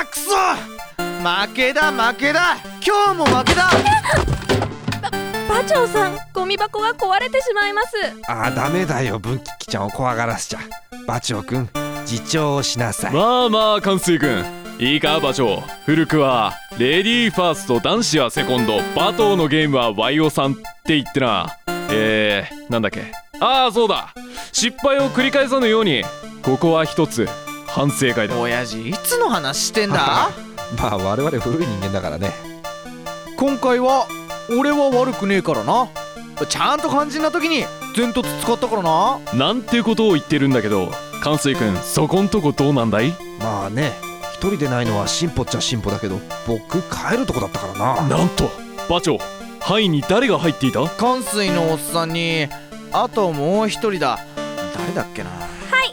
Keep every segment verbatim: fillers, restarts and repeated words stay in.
くそ、負けだ負けだ、今日も負けだ。 馬長さん、ゴミ箱が壊れてしまいます。 あーダメだよ、文吉ちゃんを怖がらせちゃ。馬長くん、自重をしなさい。 まあまあ関水くん、いいか馬長。古くはレディーファースト、男子はセコンド、馬頭のゲームはワイオさんって言ってな。えー、なんだっけ、ああそうだ、失敗を繰り返さぬようにここは一つ反省会だ。 親父いつの話してんだ。 まあ我々古い人間だからね。 今回は俺は悪くねえからな。ちゃんと肝心な時に前突使ったからな。 なんてことを言ってるんだけど、関水くん、そこんとこどうなんだい？ まあね、一人でないのは進歩っちゃ進歩だけど、僕帰るとこだったからな。 なんと馬長、範囲に誰が入っていた？ 関水のおっさんに、あともう一人だ。誰だっけな。 はい、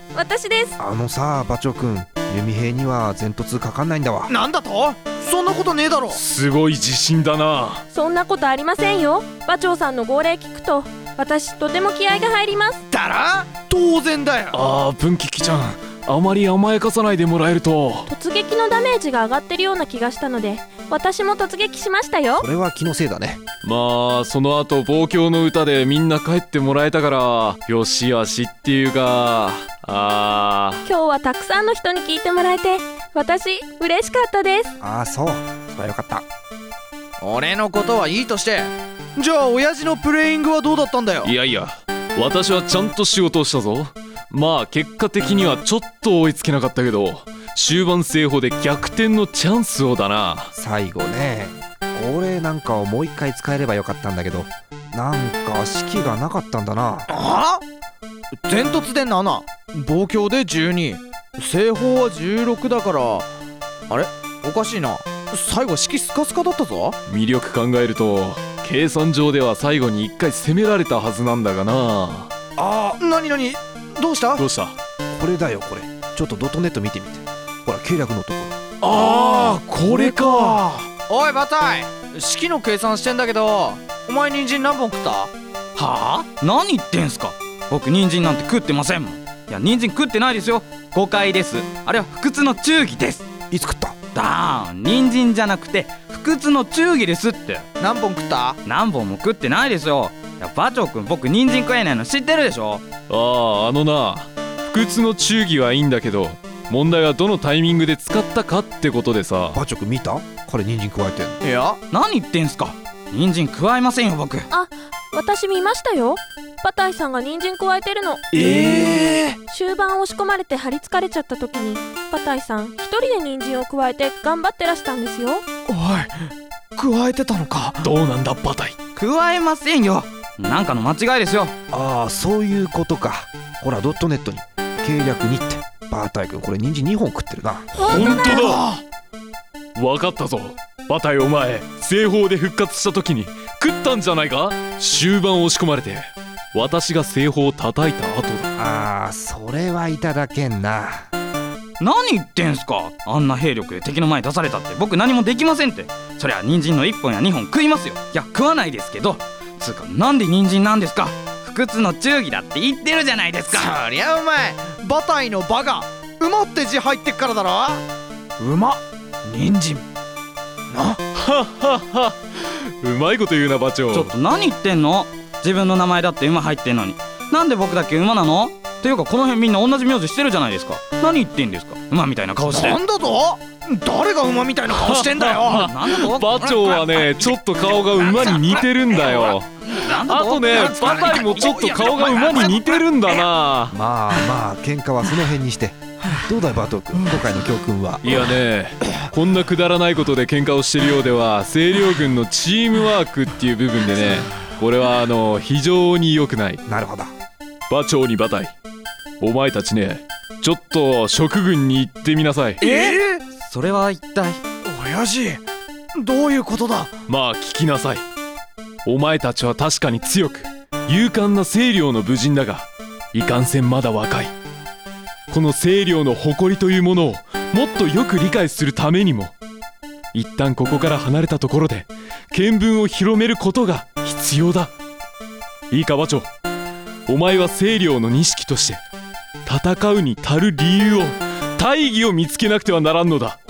私です。 あのさ、馬長くん、弓兵には前突かかんないんだわ。 なんだと？そんなことねえだろ。 すごい自信だな。 そんなことありませんよ。馬長さんの号令聞くと私とても気合が入ります。 だら当然だよ。 ああ文吉ちゃん、あまり甘やかさないでもらえると。 突撃のダメージが上がってるような気がしたので、私も突撃しましたよ。 それは気のせいだね。 まあその後望郷の歌でみんな帰ってもらえたからよしあしっていうか、あー今日はたくさんの人に聞いてもらえて私嬉しかったです。 ああそう、それはよかった。 俺のことはいいとして、じゃあ親父のプレイングはどうだったんだよ。 いやいや、私はちゃんと仕事をしたぞ。まあ結果的にはちょっと追いつけなかったけど、終盤製法で逆転のチャンスをだな。 最後ね、号令なんかをもう一回使えればよかったんだけど、なんか指揮がなかったんだな。 あ前突でなな、望郷でじゅうに、製法はじゅうろくだから、あれおかしいな、最後指揮スカスカだったぞ。 魅力考えると計算上では最後に一回攻められたはずなんだがな。 あー、なになに、どうした？ どうした？ これだよこれ、ちょっとドットネット見てみて。ほら計略のところ。 あーこれか。 おいバタイ、式の計算してんだけど、お前人参何本食った？ はあ？何言ってんすか。僕人参なんて食ってませんもん。いや人参食ってないですよ。誤解です。あれは不屈の忠義です。 いつ食った？ だーん、人参じゃなくて不屈の忠義ですって。 何本食った？ 何本も食ってないですよ。いや馬長くん、僕人参食えないの知ってるでしょ。 ああ、あのな、不屈の忠義はいいんだけど、問題はどのタイミングで使ったかってことでさ。 馬長くん見た？彼人参加えてんの。 いや、 何言ってんすか。人参加えませんよ僕。 あ、私見ましたよ。馬隊さんが人参加えてるの。 ええー、終盤押し込まれて張り付かれちゃった時に馬隊さん一人で人参を加えて頑張ってらしたんですよ。 おい、加えてたのか。 どうなんだ馬隊。 加えませんよ。なんかの間違いですよ。 ああそういうことか。ほらドットネットに計略にって。バータイ君これ人参にほん食ってるな。 本当だ。分かったぞ馬隊、お前製法で復活した時に食ったんじゃないか。終盤押し込まれて私が製法を叩いた後だ。 ああそれはいただけんな。 何言ってんすか。あんな兵力で敵の前出されたって僕何もできませんって。そりゃ人参のいっぽんやにほん食いますよ。いや食わないですけど、つうかなんで人参なんですか。不屈の忠義だって言ってるじゃないですか。 そりゃお前馬隊の馬が馬って字入ってっからだろ。馬、人参な。 はっはっは、うまいこと言うな馬長。 ちょっと何言ってんの。自分の名前だって馬入ってんのに、なんで僕だけ馬なの。っていうかこの辺みんな同じ名字してるじゃないですか。何言ってんですか。馬みたいな顔して。 なんだと？誰が馬みたいな顔してんだよ。 なんだと？ 馬長はね、ちょっと顔が馬に似てるんだよ。あとね、馬隊もちょっと顔が馬に似てるんだな。 まあまあ喧嘩はその辺にして。どうだいバト君、今回の教訓は。 いやね、こんなくだらないことで喧嘩をしてるようでは清涼軍のチームワークっていう部分でね、これはあの非常に良くない。 なるほど。 馬長に馬隊、お前たちね、ちょっと職軍に行ってみなさい。 ええー、 それは一体。 親父どういうことだ。 まあ聞きなさい。お前たちは確かに強く勇敢な清涼の武人だが、いかんせんまだ若い。この清涼の誇りというものをもっとよく理解するためにも、一旦ここから離れたところで見聞を広めることが必要だ。いいか馬長、お前は清涼の錦として戦うに足る理由を、大義を見つけなくてはならんのだ。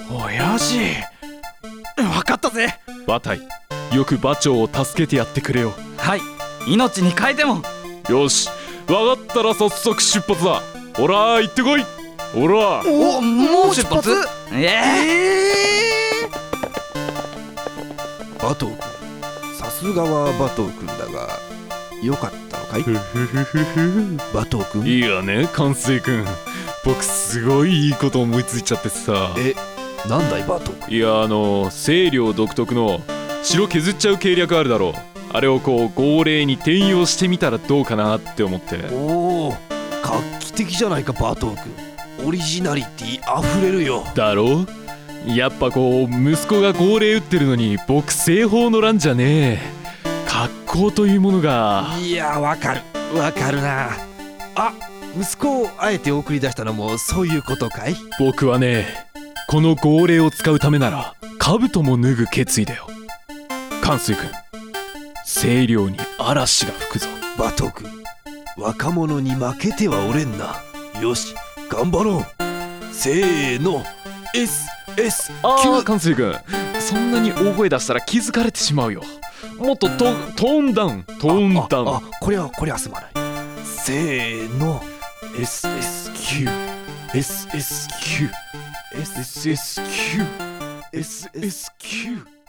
親父分かったぜ。 馬隊、よく馬長を助けてやってくれよ。 はい、命に変えても。 よし、分かったら早速出発だ。ほら行ってこい。ほら。 おもう出発？ ええ馬頭君、さすがは馬頭君だが、よかったのかい？ ふふふふふ。 馬頭君。 いいやね、関西君。僕すごいいいこと思いついちゃってさ。 え、なんだい馬頭君。 いや、あの清涼独特の城削っちゃう計略あるだろう。あれをこう号令に転用してみたらどうかなって思って。 おお、画期的じゃないか馬頭君。オリジナリティあふれるよ。 だろう。やっぱこう息子が号令打ってるのに僕西方の乱じゃねえ。格好というものが。 いや、わかるわかるな。あ、息子をあえて送り出したのもそういうことかい？ 僕はね、この号令を使うためなら兜も脱ぐ決意だよ。関水君、清涼に嵐が吹くぞ。 馬頭君、若者に負けてはおれんな。よし、頑張ろう。せーの、 エスエスああ、関水君、そんなに大声出したら気づかれてしまうよ。もっとトトーンダウン、トーンダウン。 あああ、これはこれはすまない。せーの、 エスエスキュー エスエスキュー エスエスキュー エスエスキュー